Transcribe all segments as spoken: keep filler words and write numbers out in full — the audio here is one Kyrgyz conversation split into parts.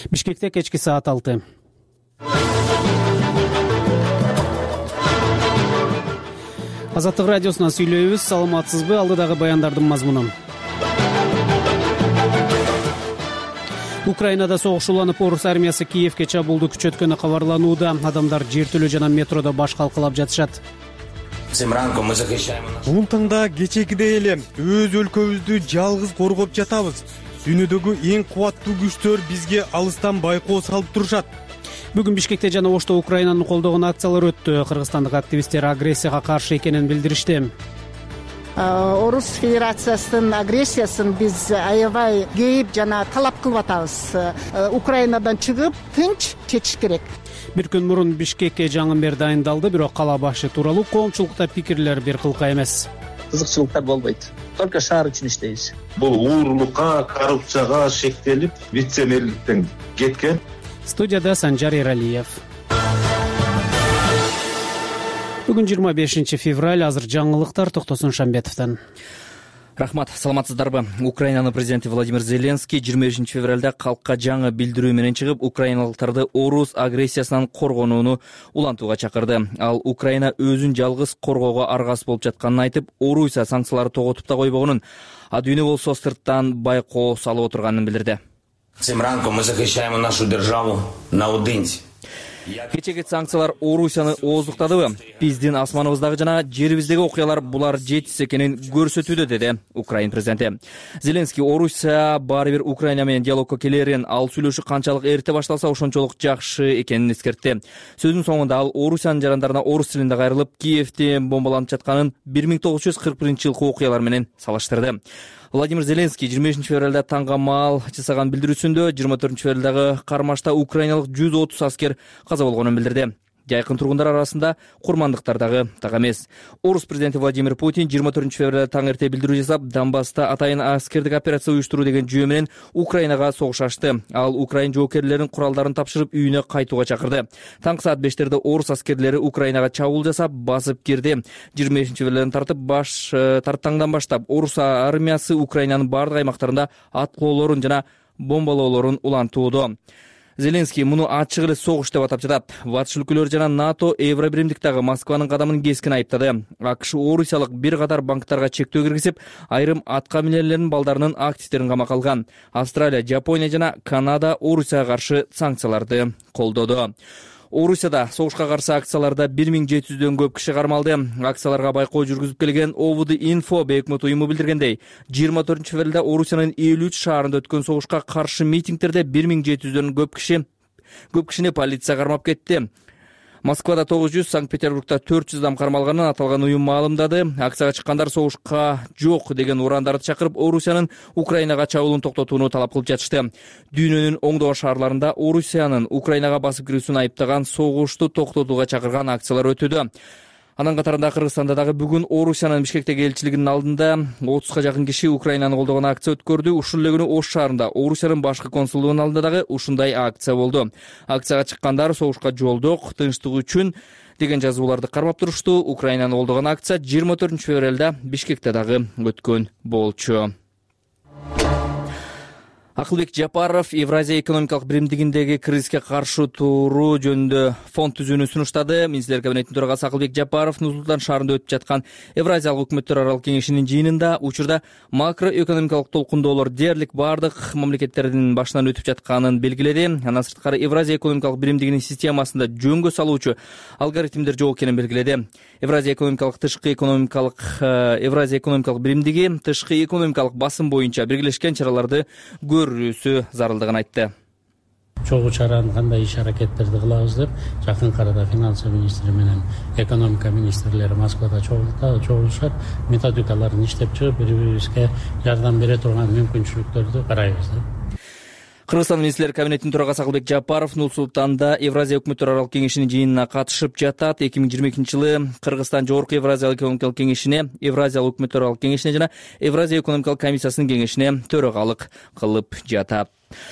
Бишкекте кечки саат алты. Азаттык радиосунан сүйлөйбүз. Саламатсызбы? Алдыдагы баяндардын мазмуну. Украинада согуш уланып, орус армиясы Киевке чабуулду күчөткөнү кабарланууда. Адамдар жертөлө жана метродо баш калкалап жатышат. Бул таңда кечегидей эле өз өлкөбүздү жалгыз коргоп жатабыз. Дүйнөдөгү эң кубаттуу күчтөр бизге алыстан байкоо салып турушат. Бүгүн Бишкекте жана Ошто Украинаны колдогон акциялар өттү. Кыргызстандык активисттер агрессияга каршы экенин билдиришти. Орус Федерациясынын агрессиясын биз аябай кейип жана талап кылып атабыз. Украинадан чыгып, тынч чечиш керек. Бир күн мурун Бишкекке жаңымбер дайындалды, бирок кала башы тууралуу коомчулукта пикирлер бир кылка эмес. Кызыкчылыктар болбойт. Только шаар үчүн иштейбиз. Бул уурулукка, коррупцияга шектелип, лицемерликтен кеткен. Студияда Санжар Эралиев. Бүгүн жыйырма бешинчи февраль, азыр жаңылыктар Токтосун Шамбетовдон. Рахмат, саламатсыздарбы? Украинанын президенти Владимир Зеленский жыйырма бешинчи февралда калкка жаңы билдирүү менен чыгып, украиналыктарды орус агрессиясынан коргонууну улантууга чакырды. Ал Украина өзүн жалгыз коргоого аргасыз болуп жатканын айтып, Орусия санкцияларды тоготуп да койбогонун, а дүйнө болсо сырттан байкоо салып отурганын билдирди. Цим ранком мы защищаем нашу державу наодинці. Кечеги санкциялар Орусияны ооздуктадыбы? Биздин асманыбыздагы жана жерибиздеги окуялар булар жетиз экенин көрсөтүүдө, деди Украин президенти. Зеленский Орусия баары бир Украина менен диалогко келерин, ал сүйлөшүү канчалык эрте башталса ошончолук жакшы экенин эскертти. Сөзүнүн соңунда ал Орусиянын жарандарына орус тилинде кайрылып, Киевди бомбаланып жатканын бир миң тогуз жүз кырк биринчи жылкы окуялар менен салыштырды. Владимир Зеленский жыйырма бешинчи февралда таңга маал жасаган билдирүүсүндө жыйырма төртүнчү февралдагы кармашта украиналык жүз отуз аскер каза болгонун билдирди. Жайкын тургундар арасында курмандыктар дагы так эмес. Орус президенти Владимир Путин жыйырма төртүнчү февралда таң эрте билдирүү жасап, Донбасста атайын аскердик операция уюштуруу деген жүйө менен Украинага согуш ачты. Ал Украин жоокерлеринин куралдарын тапшырып, үйүнө кайтууга чакырды. Таңкы саат бештерде орус аскерлери Украинага чабуул жасап, басып кирди. жыйырма бешинчи февралдан тартып баш тарттаңдан баштап орус армиясы Украинанын бардык аймактарында аткоолорун жана бомбалоолорун улантууда. Зеленский муну ачык эле согуш деп атап жатат. Батыш өлкөлөр жана НАТО Евробиримдиктагы Москванын кадамын кескин айыптады. АКШ Орусиялык бир катар банктарга чектөө киргизип, айрым атка минерлердин балдарынын активдерин камакка алган. Австралия, Жапония жана Канада Орусияга каршы санкцияларды колдоду. Орусияда согушка каршы акцияларда бир миң жети жүздөн көп киши кармалды. Акцияларга байкоо жүргүзүп келген ОВД Инфо бейөкмөт уюму билдиргендей, жыйырма төртүнчү февралда Орусиянын элүү үч шаарында өткөн согушка каршы митингтерде бир миң жети жүздөн көп киши көп кишини полиция кармап кетти. Москвада тогуз жүз, Санкт-Петербургда төрт жүз адам кармалганын аталган уюм маалымдады. Акцияга чыккандар согушка жок деген урандарды чакырып, Орусиянын Украинага чабуулун токтотууну талап кылып жатышты. Дүйнөнүн оңдогон шаарларында Орусиянын Украинага басып кирүүсүн айыптаган, согушту токтотууга чакырган акциялар өтүүдө. Анын катарында Кыргызстанда дагы бүгүн Орусиянын Бишкектеги элчилигинин алдында отузга жакын киши Украинаны колдогон акция өткөрдү. Ушул эле күнү Ош шаарында Орусиянын башкы консулдугунун алдында дагы ушундай акция болду. Акцияга чыккандар согушка жолдок, тынчтык үчүн деген жазууларды кармап турушту. Украинаны колдогон акция жыйырма төртүнчү февралда Бишкекте дагы өткөн болчу. Акылбек Жапаров Евразия экономикалык биримдигиндеги кризиске каршы туруу жөнүндө фонд түзүүнү сунуштады. Министрлер кабинетинин төрагасы Акылбек Жапаров Нур-Султан шаарында өтүп жаткан Евразиялык өкмөттөр аралык кеңешинин жыйынында учурда макроэкономикалык толкундоолор дээрлик бардык мамлекеттердин башынан өтүп жатканын белгиледи. Андан сырткары Евразия экономикалык биримдигинин системасында жөнгө салуучу алгоритмдер жок экенин белгиледи. Евразия экономикалык тышкы экономикалык Евразия экономикалык биримдиги тышкы экономикалык басым боюнча биргелешкен чараларды көрүүсү зарылдыгын айтты. Чогуу чараны кандай иш аракеттерди кылабыз деп жакынкы арада финансы министри менен экономика министрлери Москвада чогулушат, методикаларын иштеп чыгып, бири-бирибизге жардам бере турган мүмкүнчүлүктөрдү карайбыз. Кыргызстан министрлер кабинетинин төрагасы Акылбек Жапаров Нур-Султанда Евразия өкмөттөр аралык кеңешинин жыйынына катышып жатат. эки миң жыйырма экинчи жылы Кыргызстан Жогорку Евразиялык экономикалык кеңешине, Евразиялык өкмөттөр аралык кеңешине жана Евразия экономикалык комиссиясынын кеңешине төрагалык кылып жатат.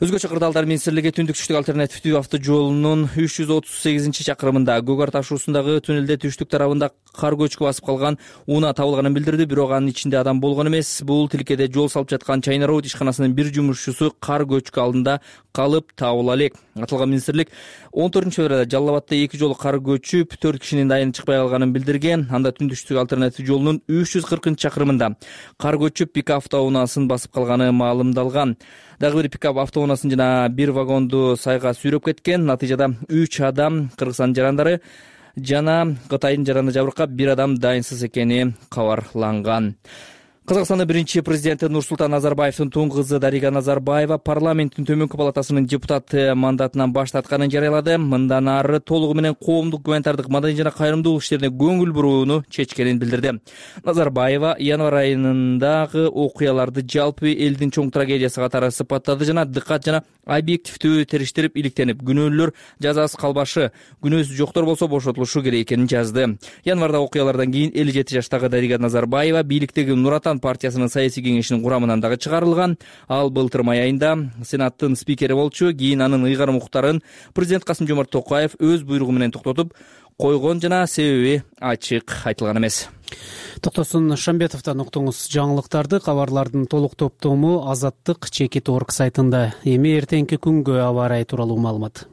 Өзгөчө кырдаалдар министрлиги түндүк түштүк альтернативдүү автожолунун үч жүз отуз сегизинчи чакырымында Гөгөр ташуусундагы туннелде түштүк тарабында кар көчкү басып калган унаа табылганын билдирди. Бирок анын ичинде адам болгон эмес. Бул тилкеде жол салып жаткан China Road ишканасынын бир жумушчусу кар көчкү алдында калып табыла элек. Аталган министрлик он төртүнчү февралда Жалал Абадта эки жолу кар көчүп, төрт кишинин дайыны чыкпай калганын билдирген. Анда түндүк түштүк альтернатив жолунун үч жүз кыркынчы чакырымында кар көчүп пикап автоунаасын басып калганы маалымдалган. Дагы бир пикап автоунаасын жана бир вагонду сайга сүйрөп кеткен. Натыйжада үч адам Кыргызстандын жарандары жана Кытайдын жараны жабыркап, бир адам дайынсыз экени кабарланган. Казакстандын биринчи президенти Нурсултан Назарбаевдин тууң кызы Дарига Назарбаева парламенттин төмөнкү палатасынын депутаты мандатынан баш тартканын жарыялады. Мындан ары толугу менен коомдук гуманитардык маданий жана кайрымдуулук иштерине көңүл бурууну чечкенин билдирди. Назарбаева январь айындагы окуяларды жалпы элдин чоң трагедиясы катары сыпаттады жана дыккат жана объективдүү териштирип иликтенип, күнөөлөр жазасыз калбашы, күнөөсү жоктор болсо бошотулушу керек экенин жазды. Январда окуялардан кийин элүү жети жаштагы Дарига Назарбаева бийликтеги Нур Отан партиясынын саясий кеңешинин курамынан дагы чыгарылган. Ал былтыр май айында Сенаттын спикери болчу. Кийин анын ыйгарым укуктарын президент Касым-Жомарт Токаев өз буйругу менен токтотуп койгон жана себеби ачык айтылган эмес. Токтосун Шамбетовдон уктуңуз жаңылыктарды. Кабарлардын толук топтому Азаттык Чекит орг сайтында. Эми эртеңки күнгө аба ырайы тууралуу маалымат.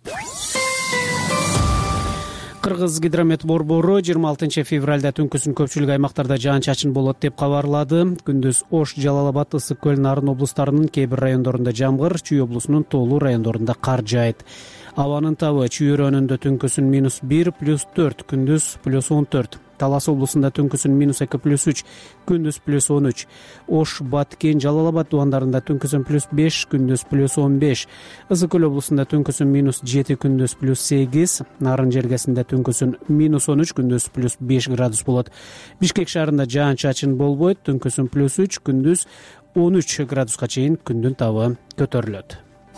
Кыргыз гидромет борбору жыйырма алтынчы февралда түнкүсүн көпчүлүк аймактарда жаан-чачын болот деп кабарлады. Күндүз Ош, Жалал Абад, Ысык Көл, Нарын облустарынын кээ бир райондорунда жамгыр, Чүй облусунун тоолуу райондорунда кар жаайт. Абанын табы Чүй районунда түнкүсүн минус бир, плюс төрт, күндүз плюс он төрт. Талас облусунда түнкүсүн минус эки, плюс үч, күндүз плюс он үч. Ош, Баткен, Жалал Абад дубандарында түнкүсүн плюс беш, күндүз плюс он беш. Ысык Көл облусунда түнкүсүн минус жети, күндүз плюс сегиз. Нарын жергесинде түнкүсүн минус он үч, күндүз плюс беш градус болот. Бишкек шаарында жаан-чачын болбойт, түнкүсүн плюс үч, күндүз он үч градуска чейин күндүн табы көтөрүлөт.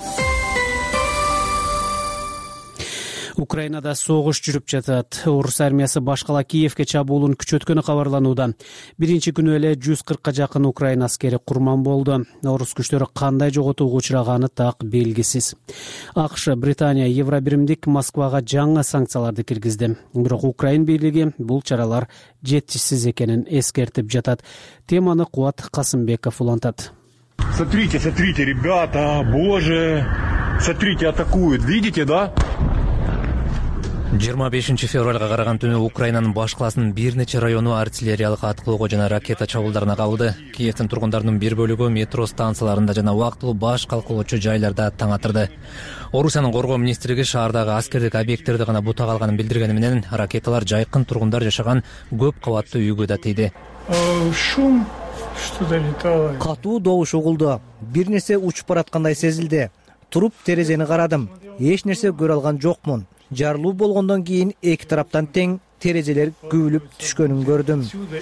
Украинада согуш жүрүп жатат. Орус армиясы башкала Киевке чабуулун күчөткөнү кабарланууда. Биринчи күнү эле жүз кыркка жакын Украин аскери курман болду. Орус күчтөрү кандай жоготууга учураганы так белгисиз. АКШ, Британия, Евробиримдик Москвага жаңы санкцияларды киргизди. Бирок Украин бийлиги бул чаралар жетишсиз экенин эскертип жатат. Теманы Кубат Касымбеков улантат. Смотрите, смотрите, ребята, боже, смотрите, атакуют, видите, да? жыйырма бешинчи февралга караган түнү Украинанын баш каласынын бир нече району артиллериялык аткылоого жана ракета чабуулдарына кабылды. Киевдин тургундарынын бир бөлүгү метро станцияларында жана убактылуу баш калкылоочу жайларда таң атырды. Орусиянын коргоо министрлиги шаардагы аскердик объекттерди гана бута калганын билдиргени менен ракеталар жайкын тургундар жашаган көп кабаттуу үйгө да тийди. Шум, что-то летало. Катуу добуш угулду. Бир нерсе учуп бараткандай сезилди. Туруп терезени карадым. Эч нерсе көрө алган жокмун. Жарылуу болгондон кийин эки тараптан тең терезелер күбүлүп түшкөнүн көрдүм.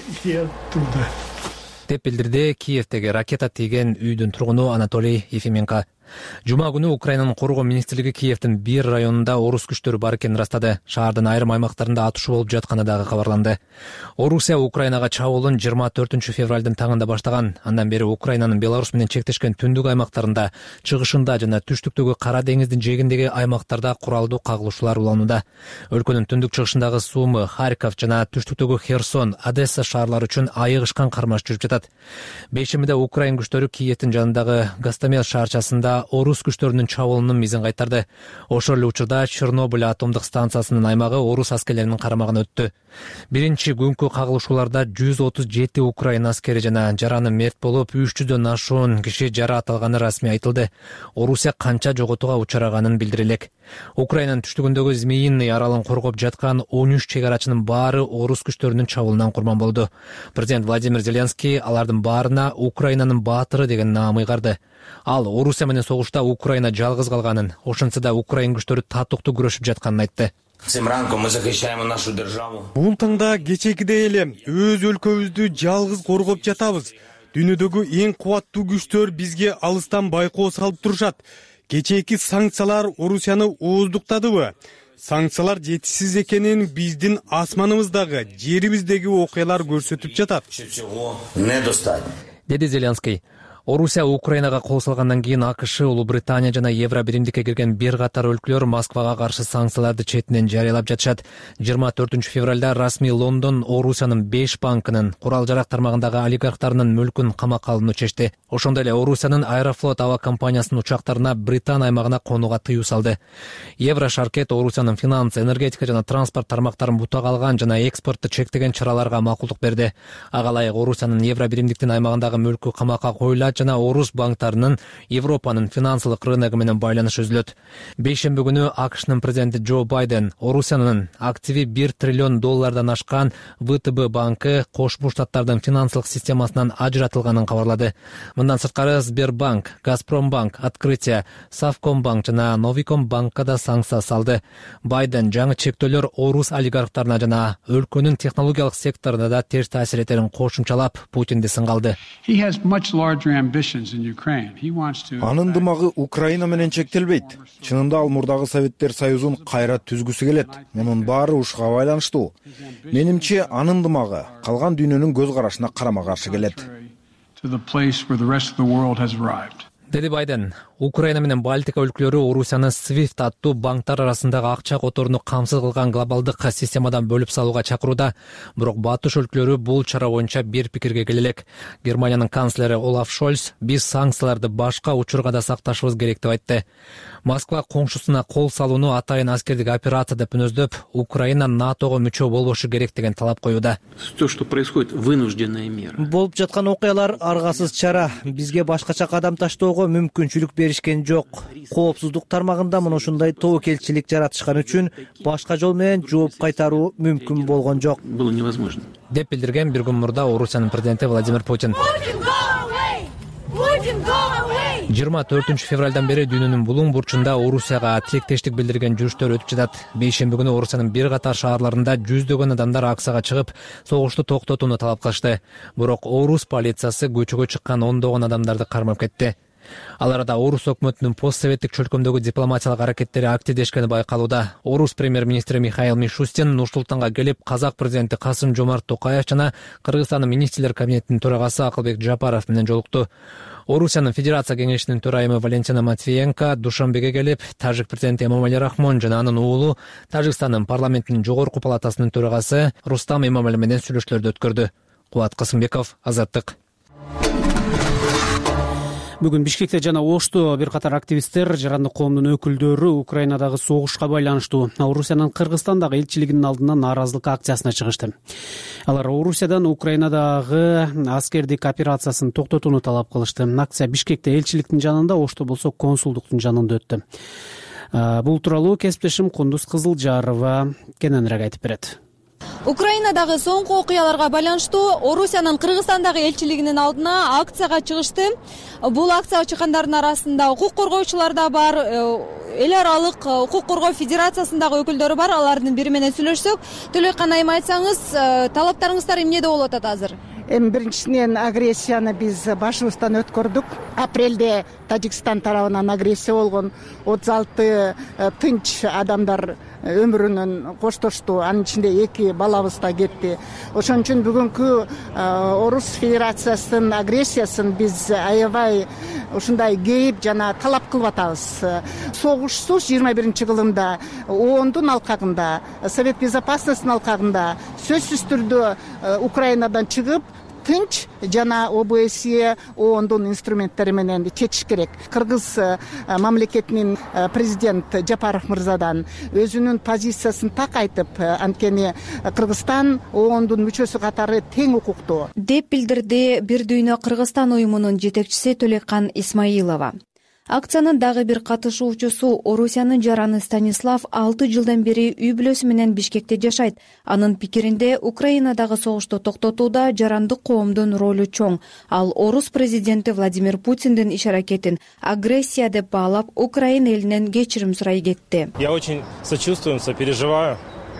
Деп билдирди Киевдеги ракета тийген үйдүн тургуну Анатолий Ефименко. Жума күнү Украинанын коргоо министрлиги Киевдин бир районунда орус күчтөрү бар экенин ырастады. Шаардын айрым аймактарында атышуу болуп жатканы дагы кабарланды. Орусия Украинага чабуулун жыйырма төртүнчү февралдын таңында баштаган. Андан бери Украинанын Беларусь менен чектешкен түндүк аймактарында, чыгышында жана түштүктөгү Кара деңиздин жээгиндеги аймактарда куралдуу кагылышуулар уланууда. Өлкөнүн түндүк чыгышындагы Сумы, Харьков жана түштүктөгү Херсон, Одесса шаарлары үчүн айыгышкан кармаш жүрүп жатат. Бейшемиде Украин күчтөрү Киевдин жанындагы Гастамел шаарчасында орус күчтөрүнүн чабуулунун мизин кайтарды. Ошол эле учурда Чернобыль атомдук станциясынын аймагы орус аскерлеринин карамагына өттү. Биринчи күнкү кагылышууларда жүз отуз жети Украин аскери жана жараны мерт болуп, үч жүздөн ашуун киши жараат алганы расмий айтылды. Орусия канча жоготууга учураганын билдире элек. Украинанын түштүгүндөгү Змеиный аралын коргоп жаткан он үч чек-арачынын баары орус күчтөрүнүн чабуулунан курман болду. Президент Владимир Зеленский алардын баарына Украинанын баатыры деген наам ыйгарды. Ал Орусия менен согушта Украина жалгыз калганын, ошентсе да Украин күчтөрү татыктуу күрөшүп жатканын айтты. Цим ранком мы защищаем нашу державу. Бул таңда кечекидей эле өз өлкөбүздү жалгыз коргоп жатабыз. Дүйнөдөгү эң кубаттуу күчтөр бизге алыстан байкоо салып турушат. Кечээки санкциялар Орусияны ооздуктадыбы? Санкциялар жетишсиз экенин биздин асманыбыздагы, жерибиздеги окуялар көрсөтүп жатат. Деди Зеленский. Орусия Украинага кол салгандан кийин АКШ, Улуу Британия жана Евро биримдикке кирген бир катар өлкөлөр Москвага каршы санкцияларды четинен жарыялап жатышат. жыйырма төртүнчү февралда расмий Лондон Орусиянын беш банкынын, курал жарак тармагындагы олигархтарынын мүлкүн камакка алууну чечти. Ошондой эле Орусиянын Аэрофлот аба компаниясынын учактарына Британ аймагына конууга тыюу салды. Евро шаркет Орусиянын финанс, энергетика жана транспорт тармактарын бутага алган жана экспортты чектеген чараларга макулдук берди. Ага ылайык Орусиянын Евро биримдиктин аймагындагы мүлкү камакка коюлат жана орус банктарынын Европанын финансылык рыногу менен байланышы үзүлөт. Бейшемби күнү АКШнын президенти Джо Байден Орусиянын активи бир триллион доллардан ашкан ВТБ банкы Кошмо Штаттардын финансылык системасынан ажыратылганын кабарлады. Мындан сырткары Сбербанк, Газпромбанк, Открытие, Совкомбанк жана Новикомбанкка да санкция салды. Байден жаңы чектөөлөр орус олигархтарына жана өлкөнүн технологиялык секторуна да терс таасир этерин кошумчалап Путинди сынгалды. Анын дымагы Украина менен чектелбейт. Чынында ал мурдагы Советтер Союзун кайра түзгүсү келет. Мунун баары ушуга байланыштуу. Менимче анын дымагы калган дүйнөнүн көз карашына карама каршы келет. Деди Байден, Украина менен Балтика өлкөлөрү Орусияны Свифт аттуу банктар арасындагы акча которуну камсыз кылган глобалдык системадан бөлүп салууга чакырууда. Бирок батыш өлкөлөрү бул чара боюнча бир пикирге келе элек. Германиянын канцлери Олаф Шольц биз санкцияларды башка учурга да сакташыбыз керек деп айтты. Москва коңшусуна кол салууну атайын аскердик операция деп мүнөздөп, Украина НАТОго мүчө болбошу керек деген талап коюуда. То, что происходит, вынужденная мера. Болуп жаткан окуялар аргасыз чара. Бизге башкача кадам таштоого мүмкүнчүлүк беришкен жок. Коопсуздук тармагында мына ушундай тобокелчилик жаратышкан үчүн башка жол менен жооп кайтаруу мүмкүн болгон жок. Было невозможно. Деп билдирген бир күн мурда Орусиянын президенти Владимир Путин. жыйырма төртүнчү февралдан бери дүйнөнүн булуң бурчунда Орусияга тилектештик билдирген жүрүштөр өтүп жатат. Бейшемби күнү Орусиянын бир катар шаарларында жүздөгөн адамдар акцияга чыгып, согушту токтотууну талап кылышты. Бирок орус полициясы көчөгө чыккан ондогон адамдарды кармап кетти. Ал арада орус өкмөтүнүн постсоветтик чөлкөмдөгү дипломатиялык аракеттери активдешкени байкалууда. Орус премьер-министри Михаил Мишустин Нур-Султанга келип, казак президенти Касым-Жомарт Токаев жана Кыргызстандын министрлер кабинетинин төрагасы Акылбек Жапаров менен жолукту. Орусиянын Федерация кеңешинин төрайымы Валентина Матвиенко Душанбеге келип, тажик президенти Эмомали Рахмон жана анын уулу Тажикстандын парламентинин жогорку палатасынын төрагасы Рустам Эмомали менен сүйлөшүүлөрдү өткөрдү. Кубат Касымбеков, Азаттык. Бүгүн Бишкекте жана Ошто бир катар активисттер, жарандык коомдун өкүлдөрү Украинадагы согушка байланыштуу Орусиянын Кыргызстандагы элчилигинин алдына нааразылык акциясына чыгышты. Алар Орусиядан Украинадагы аскердик операциясын токтотууну талап кылышты. Акция Бишкекте элчиликтин жанында, Ошто болсо консулдуктун жанында өттү. Бул тууралуу кесиптешим Кундуз Кызылжарова кененирээк айтып берет. Украинадагы соңку окуяларга байланыштуу Орусиянын Кыргызстандагы элчилигинин алдына акцияга чыгышты. Бул акцияга чыккандардын арасында укук коргоочулар да бар, эл аралык укук коргоо федерациясындагы өкүлдөрү бар. Алардын бири менен сүйлөшсөк, Төлөйкан айым айтсаңыз, талаптарыңыздар эмнеде болуп атат азыр? Эми биринчисинен агрессияны биз башыбыздан өткөрдүк. Апрелде Тажикстан тарабынан агрессия болгон, отуз алты тынч адамдар өмүрүнөн коштошту. Анын ичинде эки балабыз да кетти. Ошон үчүн бүгүнкү Орус Федерациясынын агрессиясын биз аябай ушундай кейип жана талап кылып атабыз. Согушсуз жыйырма биринчи кылымда оондун алкагында, Совет Безопасностьтун алкагында сөзсүз түрдө Украинадан чыгып, тынч жана ОБСЕ оондун инструменттери менен чечиш керек. Кыргыз мамлекетинин президент Жапаров мырзадан өзүнүн позициясын так айтып, анткени Кыргызстан оондун мүчөсү катары тең укуктуу деп билдирди Бир дүйнө Кыргызстан уюмунун жетекчиси Төлөйкан Исмаилова. Акциянын дагы бир катышуучусу Орусиянын жараны Станислав алты жылдан бери үй бүлөсү менен Бишкекте жашайт. Анын пикиринде Украинадагы согушту токтотууда жарандык коомдун ролу чоң. Ал орус президенти Владимир Путиндин иш аракетин агрессия деп баалап, Украина элинен кечирим сурай кетти. Я очень сочувствую, сопереживаю.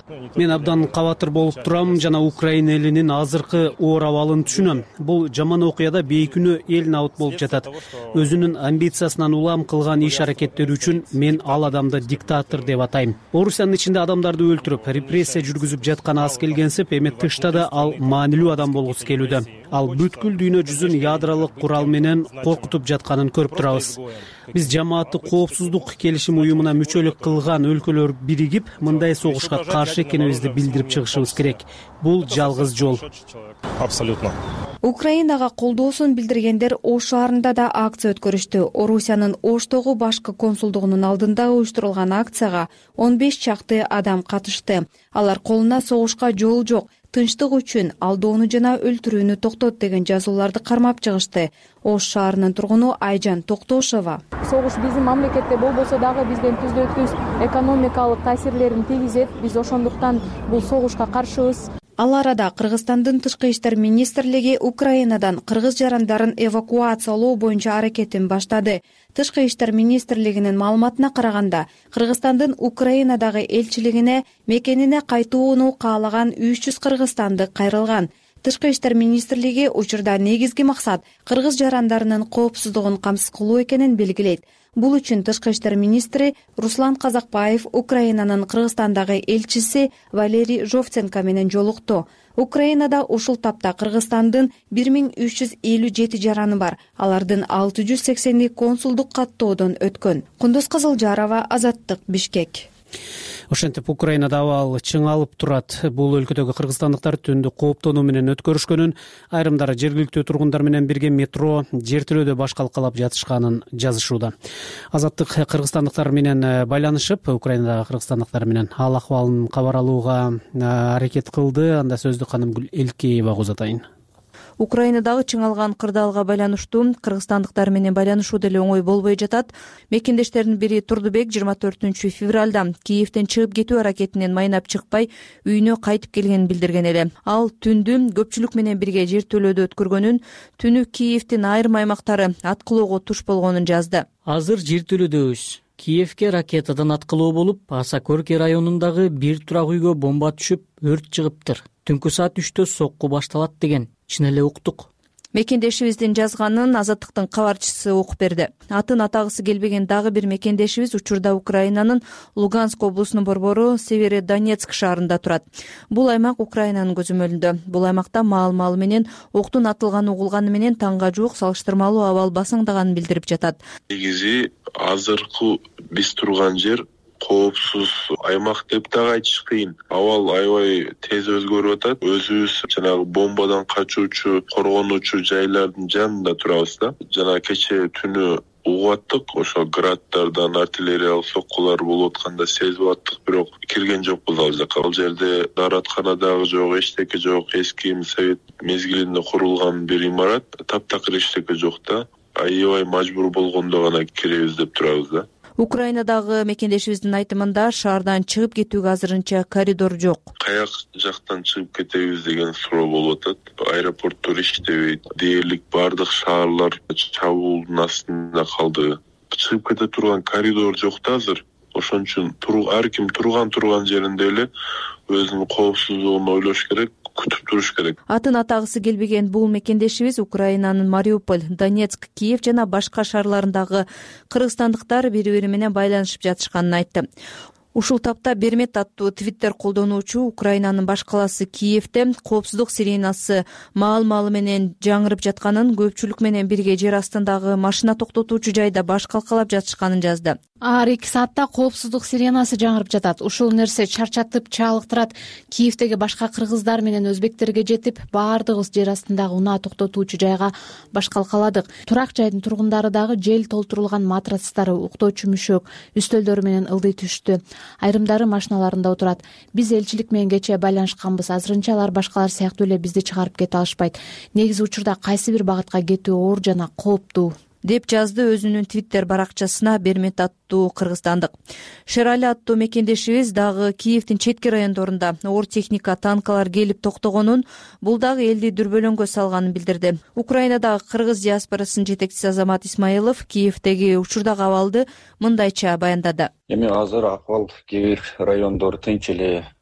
Мен абдан кабатыр болуп турам жана Украина элинин азыркы оор абалын түшүнөм. Бул жаман окуяда бейкүнөө эл набыт болуп жатат. Өзүнүн амбициясынан улам кылган иш аракеттери үчүн мен ал адамды диктатор деп атайм. Орусиянын ичинде адамдарды өлтүрүп, репрессия жүргүзүп жаткан аз келгенсип, эми тышта да ал маанилүү адам болгусу келүүдө. Ал бүткүл дүйнө жүзүн ядролук курал менен коркутуп жатканын көрүп турабыз. Биз жамааттык коопсуздук келишим уюмуна мүчөлүк кылган өлкөлөр биригип, мындай согушка каршы экенибизди билдирип чыгышыбыз керек. Бул жалгыз жол. Абсолютно. Украинага колдоосун билдиргендер Ош шаарында да акция өткөрүштү. Орусиянын Оштогу башкы консулдугунун алдында уюштурулган акцияга он беш чакты адам катышты. Алар колуна согушка жол жок, тынчтык үчүн алдоону жана өлтүрүүнү токтот деген жазууларды кармап чыгышты. Ош шаарынын тургуну Айжан Токтошова. Согуш биздин мамлекетте болбосо дагы бизден түздө түз экономикалык таасирлерин тийгизет. Биз ошондуктан бул согушка каршыбыз. Ал арада Кыргызстандын тышкы иштер министрлиги Украинадан кыргыз жарандарын эвакуациялоо боюнча аракетин баштады. Тышкы иштер министрлигинин маалыматына караганда, Кыргызстандын Украинадагы элчилигине мекенине кайтууну каалаган үч жүз кыргызстандык кайрылган. Тышкы иштер министрлиги учурда негизги максат кыргыз жарандарынын коопсуздугун камсыз кылуу экенин белгилейт. Бул үчүн тышкы иштер министри Руслан Казакбаев Украинанын Кыргызстандагы элчиси Валерий Жовценко менен жолукту. Украинада ушул тапта Кыргызстандын бир миң үч жүз элүү жети жараны бар. Алардын алты жүз сексени консулдук каттоодон өткөн. Кундуз Кызылжарова, Азаттык, Бишкек. Ошентип Украинада абал чыңалып турат. Бул өлкөдөгү кыргызстандыктар түндү кооптонуу менен өткөрүшкөнүн, айрымдары жергиликтүү тургундар менен бирге метро, жертөлөдө баш калкалап жатышканын жазышууда. Азаттык кыргызстандыктар менен байланышып, Украинадагы кыргызстандыктар менен ал акыбалын кабар алууга аракет кылды. Анда сөздү Канымгүл Элкеева узатайын. Украинадагы чыңалган кырдаалга байланыштуу кыргызстандыктар менен байланышуу деле оңой болбой жатат. Мекендештердин бири Турдубек жыйырма төртүнчү февралда Киевден чыгып кетүү аракетинен майнап чыкпай үйүнө кайтып келгенин билдирген эле. Ал түндү көпчүлүк менен бирге жертөлөдө өткөргөнүн, түнү Киевдин айрым аймактары аткылоого туш болгонун жазды. Азыр жертөлөдөбүз. Киевке ракетадан аткылоо болуп, Асакөрке районундагы бир турак үйгө бомба түшүп, өрт чыгыптыр. Түнкү саат үчтө сокку башталат деген. Чын эле уктук. Мекендешибиздин жазганын Азаттыктын кабарчысы окуп берди. Атын атагысы келбеген дагы бир мекендешибиз учурда Украинанын Луганск облусунун борбору Северодонецк шаарында турат. Бул аймак Украинанын көзөмөлүндө. Бул аймакта маал-маал менен октун атылганы угулганы менен таңга жуук салыштырмалуу абал басаңдаганын билдирип жатат. Негизи азыркы биз турган жер коопсуз аймак деп дагы айтыш кыйын. Абал аябай тез өзгөрүп атат. Өзүбүз жанагы бомбадан качуучу, коргонуучу жайлардын жанында турабыз да. Жана кече түнү угуп аттык, ошо градтардан артиллериялык соккулар болуп атканда сезип аттык, бирок кирген жокпуз ал жака. Ал жерде даараткана дагы жок, эчтеке жок. Эски совет мезгилинде курулган бир имарат, таптакыр эчтеке жок да. Аябай мажбур болгондо гана киребиз деп турабыз да. Украинадагы мекендешибиздин айтымында шаардан чыгып кетүүгө азырынча коридор жок. Каяк жактан чыгып кетебиз деген суроо болуп атат. Аэропорттор иштебейт. Дээрлик бардык шаарлар чабуулдун астында калды. Чыгып кете турган коридор жок да азыр. Ошон үчүн ар ким турган турган жеринде эле өзүнүн коопсуздугун ойлош керек, күтүп туруш керек. Атын атагысы келбеген бул мекендешибиз Украинанын Мариуполь, Донецк, Киев жана башка шаарларындагы кыргызстандыктар бири-бири менен байланышып жатышканын айтты. Ушул тапта Бермет аттуу твиттер колдонуучу Украинанын баш калаасы Киевде коопсуздук сиренасы маал-маалы менен жаңырып жатканын, көпчүлүк менен бирге жер астындагы машина токтотуучу жайда баш калкалап жатышканын жазды. Ар эки саатта коопсуздук сиренасы жаңырып жатат. Ушул нерсе чарчатып, чалыктырат. Киевдеги башка кыргыздар менен өзбектерге жетип, баардыгыбыз жер астындагы унаа токтотуучу жайга баш калкаладык. Турак жайдын тургундары дагы жел толтурулган матрацтары, уктоочу мүшөк, үстөлдөр менен ылдый түштү. Айрымдары машиналарында отурат. Биз элчилик менен кечээ байланышканбыз. Азырынча алар башкалар сыяктуу эле бизди чыгарып кете алышпайт. Негизи учурда кайсы бир багытка кетүү оор жана кооптуу, деп жазды өзүнүн твиттер баракчасына Бермет аттуу кыргызстандык. Шерали аттуу мекендешибиз дагы Киевдин четки райондорунда оор техника, танкалар келип токтогонун, бул дагы элди дүрбөлөңгө салганын билдирди. Украинадагы кыргыз диаспорасынын жетекчиси Азамат Исмаилов Киевдеги учурдагы абалды мындайча баяндады. Эми азыр акыбал кээ бир райондор тынч эле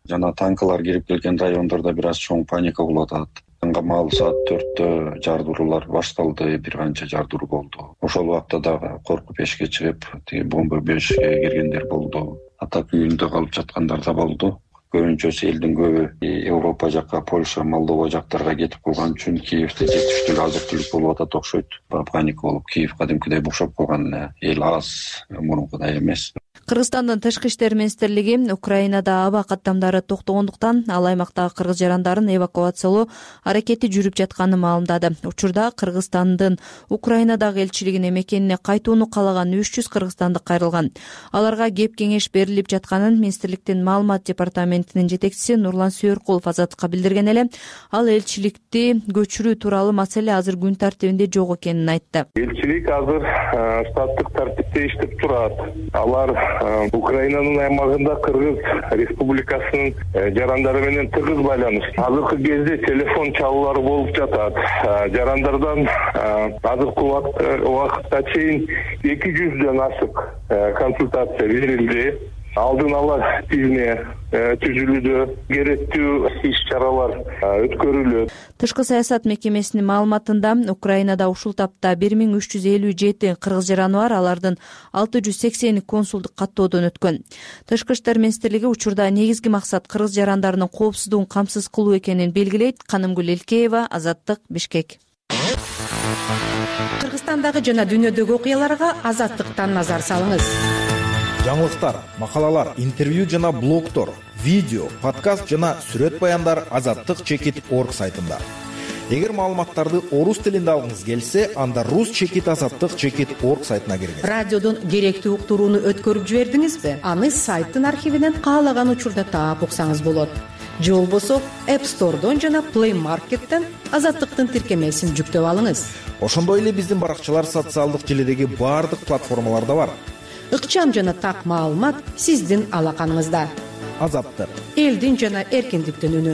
жана танкылар кирип келген райондордо бир аз чоң паника болуп атат. Ыңгамал саат төрттө жардыруулар башталды, бир канча жардыруу болду. Ошол убакта дагы коркуп эшикке чыгып, тиги бомба убежищеге киргендер болду. Атак үйүндө калып жаткандар да болду. Көбүнчөсү элдин көбү Европа жакка, Польша, Молдова жактарга кетип калган үчүн Киевде жетиштүү азык түлүк болуп атат окшойт. Паника болуп, Киев кадимкидей бошоп калган, эл аз, мурункудай эмес. Кыргызстандын Тышкы иштер министрлиги Украинада аба каттамдары токтогондуктан ал аймактагы кыргыз жарандарын эвакуациялоо аракети жүрүп жатканын маалымдады. Учурда Кыргызстандын Украинадагы элчилигине мекенине кайтууну калаган үч жүз кыргызстандык кайрылган. Аларга кеп кеңеш берилип жатканын министрликтин маалымат департаментинин жетекчиси Нурлан Сүйөркулов Азаттыкка билдирген эле. Ал элчиликти көчүрүү тууралуу маселе азыр күн тартибинде жок экенин айтты. Элчилик азыр штаттык тартипте иштеп турат. Алар Украинанын аймагында Кыргыз Республикасынын жарандары менен тыгыз байланышты. Азыркы кезде телефон чалуулары болуп жатат. Жарандардан азыркы убакытта чейин эки жүздөн ашык консультация берилди. Алдын ала тизме түзүлүүдө, керектүү иш-чаралар өткөрүлөт. Тышкы саясат мекемесинин маалыматында Украинада ушул тапта бир миң үч жүз элүү жети кыргыз жараны бар, алардын алты жүз сексени консулдук каттоодон өткөн. Тышкы иштер министрлиги учурда негизги максат кыргыз жарандарынын коопсуздугун камсыз кылуу экенин белгилейт. Канымгүл Элкеева, Азаттык, Бишкек. Кыргызстандагы жана дүйнөдөгү окуяларга Азаттыктан назар салыңыз. Жаңылыктар, макалалар, интервью жана блогтор, видео, подкаст жана сүрөт баяндар азаттык чекит орг сайтында. Эгер маалыматтарды орус тилинде алгыңыз келсе, анда рус чекит азаттык чекит орг сайтына киргиз. Радиодон керектүү уктурууну өткөрүп жибердиңизби? Аны сайттын архивинен каалаган учурда таап уксаңыз болот. Же болбосо App Store'дон жана Play Market'тен азаттыктын тиркемесин жүктөп алыңыз. Ошондой эле биздин баракчалар социалдык желедеги баардык платформаларда бар. Ыкчам жана так маалымат сиздин алаканыңызда. Азаттык. Элдин жана эркиндиктин үнү.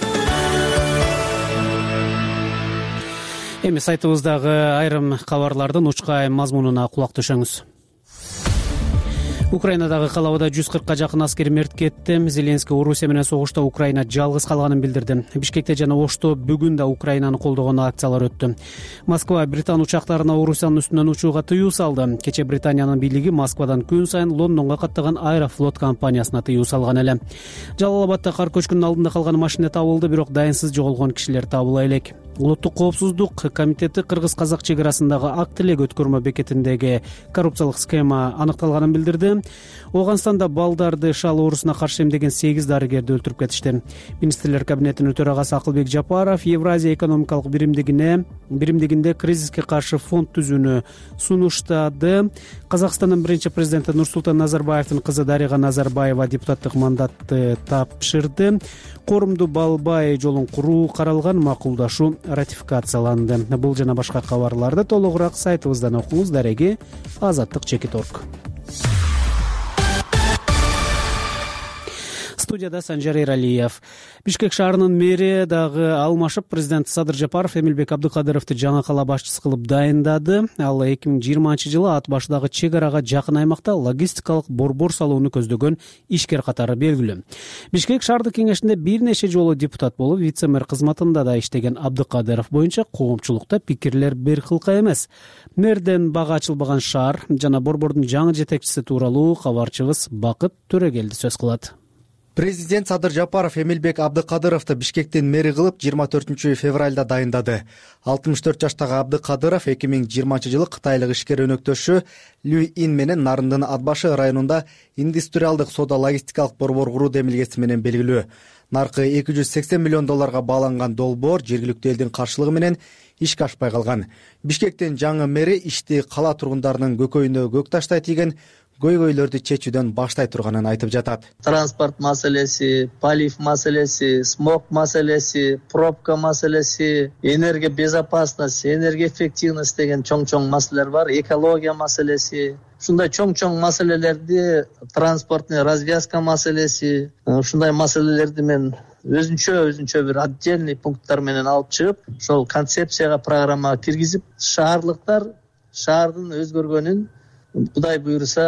Эми сайтыбыздагы айрым кабарлардын учкай мазмунуна кулак түшөңүз. Украинадагы калабада жүз кыркка жакын аскер мерт кетти. Зеленский Орусия менен согушта Украина жалгыз калганын билдирди. Бишкекте жана Ошто бүгүн да Украинаны колдогон акциялар өттү. Москва Британ учактарына Орусиянын үстүнөн учууга тыюу салды. Кече Британиянын бийлиги Москвадан күн сайын Лондонго каттаган Аэрофлот компаниясына тыюу салган эле. Жалалабадда кар көчкүнүн алдында калган машина табылды, бирок дайынсыз жоголгон кишилер табыла элек. Улуттук коопсуздук комитети кыргыз-казак чек арасындагы Ак Тилек өткөрмө бекетиндеги коррупциялык схема аныкталганын билдирди. Оганстанда балдарды шал оорусуна каршы эмдеген сегиз дарыгерди өлтүрүп кетишти. Министрлер кабинетинин төрагасы Акылбек Жапаров Евразия экономикалык биримдигине биримдигинде кризиске каршы фонд түзүүнү сунуштады. Казакстандын биринчи президенти Нурсултан Назарбаевдин кызы Дарига Назарбаева депутаттык мандатты тапшырды. Корумду Балбай жолун куруу каралган, макулдашуу ратификацияланды. Бул жана башка кабарларды толугураак сайтыбыздан окуңуз. Дареги азаттык чекит орг. Студияда Санжар Эралиев. Бишкек шаарынын мэри дагы алмашып, президент Садыр Жапаров Эмилбек Абдыкадыровду жаңы кала башчысы кылып дайындады. Ал эки миң жыйырманчы жылы ат башындагы чек арага жакын аймакта логистикалык борбор салууну көздөгөн ишкер катары белгилүү. Бишкек шаардык кеңешинде бир нече жолу депутат болуп, вице-мэр кызматында да иштеген Абдыкадыров боюнча коомчулукта пикирлер бир кылка эмес. Мэрден бага ачылбаган шаар жана борбордун жаңы жетекчиси тууралуу кабарчыбыз Бакыт Төрөгелди сөз кылат. Президент Садыр Жапаров Эмилбек Абдыкадыровду Бишкектин мэри кылып жыйырма төртүнчү февралда дайындады. алтымыш төрт жаштагы Абдыкадыров эки миң жыйырманчы жылы кытайлык ишкер өнөктөшү Лю Ин менен Нарындын Атбашы районунда индустриалдык соода логистикалык борбор куруу демилгеси менен белгилүү. Наркы эки жүз сексен миллион долларга бааланган долбоор жергиликтүү элдин каршылыгы менен ишке ашпай калган. Бишкектин жаңы мэри ишти кала тургундарынын көкөйүнө көк таштай тийген көйгөйлөрдү чечүүдөн баштай турганын айтып жатат. Транспорт маселеси, полив маселеси, смог маселеси, пробка маселеси, энергия безопасность, энергия эффективность деген чоң-чоң маселелер бар, экология маселеси. Ушундай чоң-чоң маселелерди, транспортный развязка маселеси, ушундай маселелерди мен өзүнчө өзүнчө бир отдельный пункттар менен алып чыгып, ошол концепцияга, программага киргизип, шаарлыктар шаардын өзгөргөнүн Кудай буйруса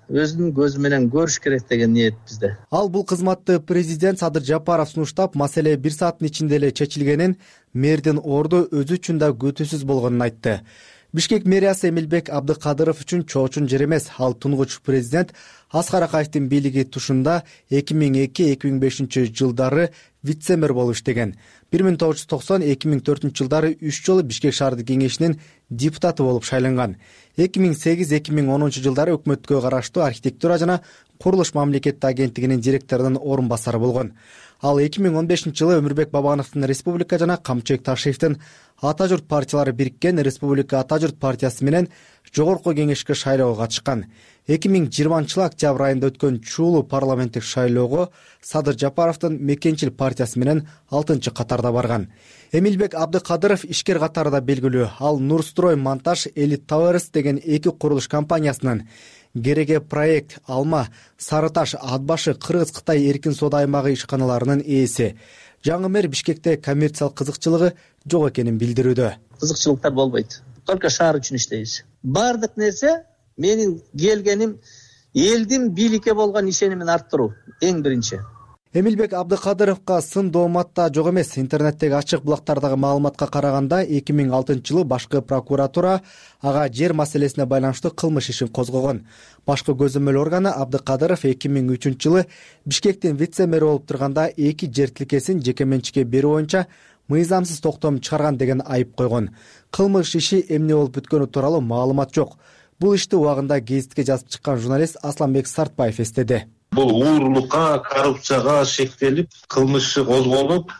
өзүнүн көзү менен көрүш керек деген ниет бизде. Ал бул кызматты президент Садыр Жапаров сунуштап, маселе бир сааттын ичинде эле чечилгенин, мэрдин орду өзү үчүн да күтүүсүз болгонун айтты. Бишкек мэриясы Эмилбек Абдыкадыров үчүн чоочун жер эмес. Ал тунгуч президент Аскар Акаевдин бийлиги тушунда эки миң эки эки миң бешинчи жылдары вице-мэр болуп иштеген. бир миң тогуз жүз токсон эки миң төртүнчү жылдары үч жолу Бишкек шаардык кеңешинин депутаты болуп шайланган. эки миң сегиз эки миң онунчу жылдары өкмөткө караштуу архитектура жана курулуш мамлекеттик агенттигинин директорунун орун басары болгон. Ал эки миң он бешинчи жылы Өмүрбек Бабановдун Республика жана Камчыбек Ташиевдин Ата журт партиялары бириккен Республика Ата журт партиясы менен жогорку кеңешке шайлоого катышкан. эки миң жыйырманчы жылы октябрь айында өткөн чуулуу парламенттик шайлоого Садыр Жапаровдун Мекенчил партиясы менен алтынчы катарда барган. Эмилбек Абдыкадыров ишкер катарда белгилүү. Ал Нурстрой Монтаж, Элит Towers деген эки курулуш компаниясынын Кереге проект, Алма, Сары Таш, Ат башы, Кыргыз-Кытай эркин соода аймагы ишканаларынын ээси. Жаңы мэр Бишкекте коммерциялык кызыкчылыгы жок экенин билдирүүдө. Кызыкчылыктар болбойт. Только шаар үчүн иштейбиз. Бардык нерсе менин келгеним элдин бийликке болгон ишенимин арттыруу эң биринчи. Эмилбек Абдыкадыровго сын дооматта жок эмес. Интернеттеги ачык булактардагы маалыматка караганда эки миң алтынчы жылы башкы прокуратура ага жер маселесине байланыштуу кылмыш ишин козгогон. Башкы көзөмөл органы Абдыкадыров эки миң үчүнчү жылы Бишкектин вице-мэр болуп турганда эки жер тилкесин жеке менчикке берүү боюнча мыйзамсыз токтом чыгарган деген айып койгон. Кылмыш иши эмне болуп бүткөнү тууралуу маалымат жок. Бул ишти убагында гезитке жазып чыккан журналист Асланбек Сартбаев эстеди. Бул уурулукка, коррупцияга шектелип, кылмышы козголуп,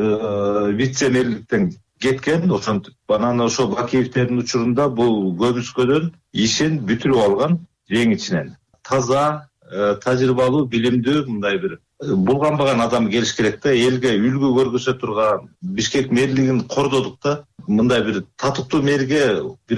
вице-мэрликтен кеткен. Ошентип анан ошол Бакиевдердин учурунда бул көбүскөдөн ишин бүтүрүп алган эң ичинен. Таза, тажрыйбалуу, билимдүү мындай бир булганбаган адам келиш керек да, элге үлгү көргөзө турган Бишкек мэрлигин кордодук да. Мындай бир татыктуу мэрге бир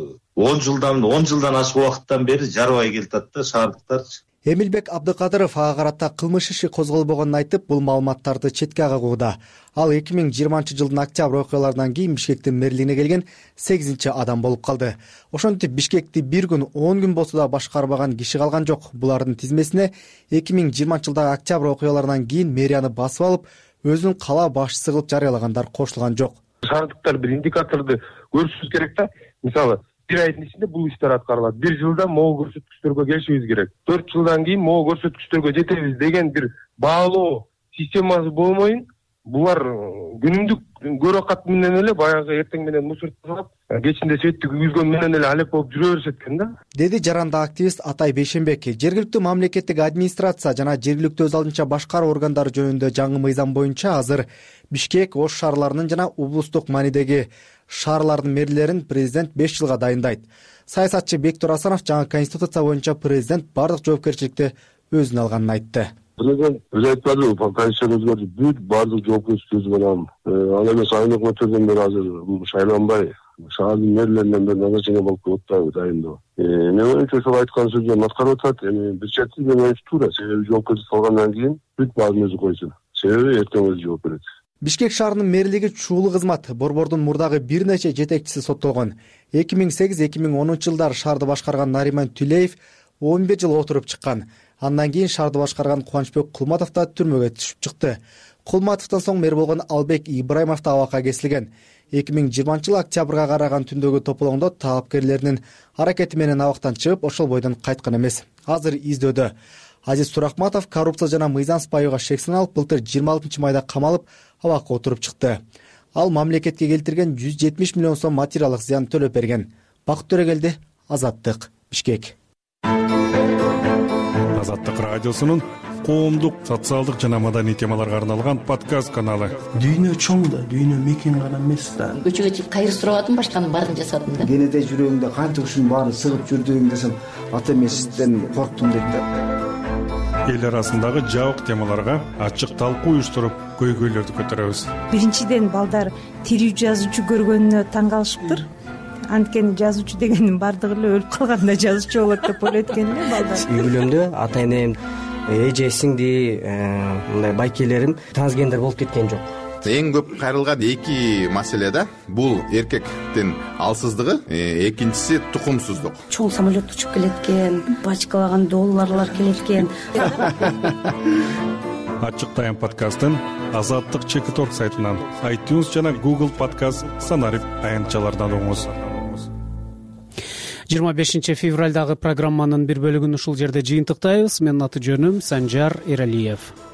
он жылдан он жылдан ашык убакыттан бери жарабай келатат да шаардыктар. Эмилбек Абдыкадыров ага карата кылмыш иши козголбогонун айтып, бул маалыматтарды четке кагууда. Ал эки миң жыйырманчы жылдын октябрь окуяларынан кийин Бишкектин мэрлигине келген сегизинчи адам болуп калды. Ошентип Бишкекти бир күн, он күн болсо да башкарбаган киши калган жок. Булардын тизмесине эки миң жыйырманчы жылдагы октябрь окуяларынан кийин мэрияны басып алып, өзүн кала башчысы кылып жарыялагандар кошулган жок. Шаардыктар бир индикаторду көрүшүбүз керек да. Мисалы, бир айдын ичинде бул иштер аткарылат. Бир жылда могу көрсөткүчтөргө келишибиз керек. төрт жылдан кийин могу көрсөткүчтөргө жетебиз деген бир баалоо системасы болмойун, булар күнүмдүк көрөкат менен эле баягы эртең менен мусор тазалап, кечинде светтик үйгүзгөн менен эле алек болуп жүрө беришет экен да. Деди жаранды активист Атай Бейшенбек. Жергиликтүү мамлекеттик администрация жана жергиликтүү өз алдынча башкаруу органдары жөнүндө жаңы мыйзам боюнча азыр Бишкек, Ош шаарларынын жана облустук маанидеги шаарлардын мэрлерин президент беш жылга дайындайт. Саясатчы Бектур Асанов жаңы конституция боюнча президент бардык жоопкерчиликти өзүнө алганын айтты. Президент өзү айтпады, конституция өзгөрдү, бүт бардык жоопкерчиликти өзүнө алам. Ал эмес айыл өкмөттөрдөн бери азыр шайланбай, шаардын мэрлеринен бери назначение болуп атпайбы дайындоо. Мен оюмча ошол айткан сөздөрүн аткарып атат. Эми бир чети мен оюмча туура, себеби жоопкерчилик алгандан кийин бүт баарын өзү койсун. Себеби эртең өзү жооп берет. Бишкек шаарынын мэрлиги чуулуу кызмат. Борбордун мурдагы бир нече жетекчиси соттолгон. эки миң сегиз эки миң онунчу жылдары шаарды башкарган Нариман Түлеев он бир жыл отуруп чыккан. Андан кийин шаарды башкарган Кубанычбек Кулматов да түрмөгө түшүп чыкты. Кулматовдон соң мэр болгон Албек Ибраимов да абакка кесилген. эки миң жыйырманчы жылы октябрга караган түндөгү тополоңдо талапкерлеринин аракети менен абактан чыгып, ошол бойдон кайткан эмес. Азыр издөөдө. Азиз Сурахматов коррупция жана мыйзам сыпайууга шексин алып, былтыр жыйырма алтынчы майда камалып, абакка отуруп чыкты. Ал мамлекетке келтирген жүз жетимиш миллион сом материалдык зыян төлөп берген. Бакыт Төрөгелди, Азаттык, Бишкек. Азаттык радиосунун коомдук, социалдык жана маданий темаларга арналган подкаст каналы. Дүйнө чоң да, дүйнө мекен гана эмес да. Көчөгө чыгып кайыр сурабадым, башканын баарын жасадым да. Кенеде жүрөгүңдө канча ушунун баарын сыгып жүрдүң десем, ата эмесизден корктум дейт да. Эл арасындагы жабык темаларга ачык талкуу уюштуруп, көйгөйлөрдү көтөрөбүз. Биринчиден балдар тирүү жазуучу көргөнүнө таң калышыптыр. Анткени жазуучу дегенин бардыгы эле өлүп калганда жазуучу болот деп ойлойт экен эле балдар. Үй-бүлөмдө ата энем, эже, сиңди, мындай байкелерим трансгендер болуп кеткен жок. эң көп кайрылган эки маселе да, бул эркектин алсыздыгы, экинчиси тукумсуздук. Чоң самолет учуп келет экен, бачкалаган долларлар келет экен. Ачык Тайм подкастын Азаттык чекит точка орг сайтынан, iTunes жана Google подкаст санарип аянтчалардан угуңуз. жыйырма бешинчи февралдагы программанын бир бөлүгүн ушул жерде жыйынтыктайбыз. Менин аты жөнүм Санжар Эралиев.